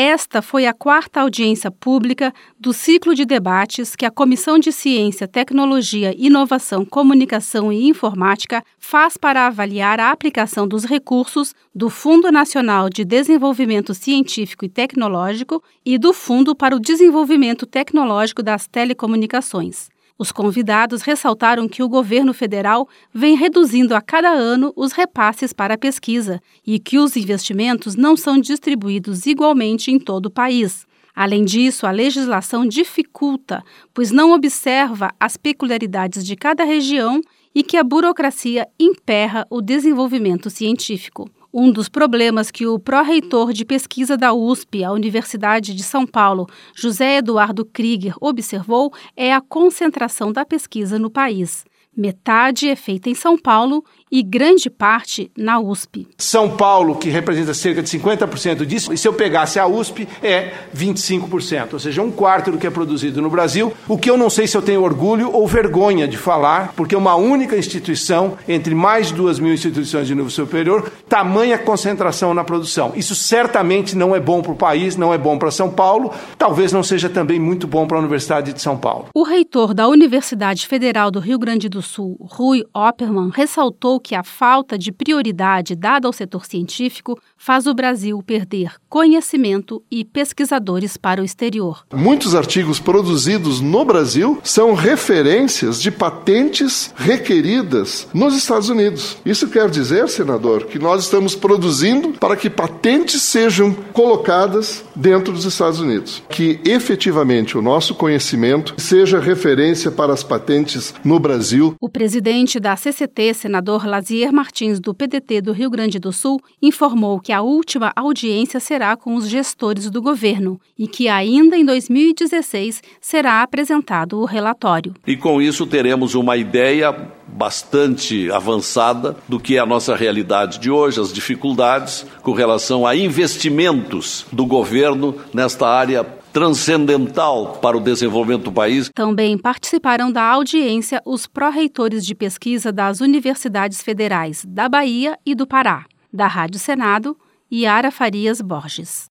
Esta foi a 4ª audiência pública do ciclo de debates que a Comissão de Ciência, Tecnologia, Inovação, Comunicação e Informática faz para avaliar a aplicação dos recursos do Fundo Nacional de Desenvolvimento Científico e Tecnológico e do Fundo para o Desenvolvimento Tecnológico das Telecomunicações. Os convidados ressaltaram que o governo federal vem reduzindo a cada ano os repasses para a pesquisa e que os investimentos não são distribuídos igualmente em todo o país. Além disso, a legislação dificulta, pois não observa as peculiaridades de cada região e que a burocracia emperra o desenvolvimento científico. Um dos problemas que o pró-reitor de pesquisa da USP, a Universidade de São Paulo, José Eduardo Krieger, observou é a concentração da pesquisa no país. Metade é feita em São Paulo e grande parte na USP. São Paulo, que representa cerca de 50% disso, e se eu pegasse a USP, é 25%, ou seja, 1/4 do que é produzido no Brasil, o que eu não sei se eu tenho orgulho ou vergonha de falar, porque uma única instituição, entre mais de 2.000 instituições de nível superior, tamanha concentração na produção. Isso certamente não é bom para o país, não é bom para São Paulo, talvez não seja também muito bom para a Universidade de São Paulo. O reitor da Universidade Federal do Rio Grande do Sul, Rui Oppermann, ressaltou que a falta de prioridade dada ao setor científico faz o Brasil perder conhecimento e pesquisadores para o exterior. Muitos artigos produzidos no Brasil são referências de patentes requeridas nos Estados Unidos. Isso quer dizer, senador, que nós estamos produzindo para que patentes sejam colocadas dentro dos Estados Unidos. Que efetivamente o nosso conhecimento seja referência para as patentes no Brasil. O presidente da CCT, senador Lazier Martins, do PDT do Rio Grande do Sul, informou que a última audiência será com os gestores do governo e que ainda em 2016 será apresentado o relatório. E com isso teremos uma ideia bastante avançada do que é a nossa realidade de hoje, as dificuldades com relação a investimentos do governo nesta área transcendental para o desenvolvimento do país. Também participaram da audiência os pró-reitores de pesquisa das universidades federais da Bahia e do Pará. Da Rádio Senado, Yara Farias Borges.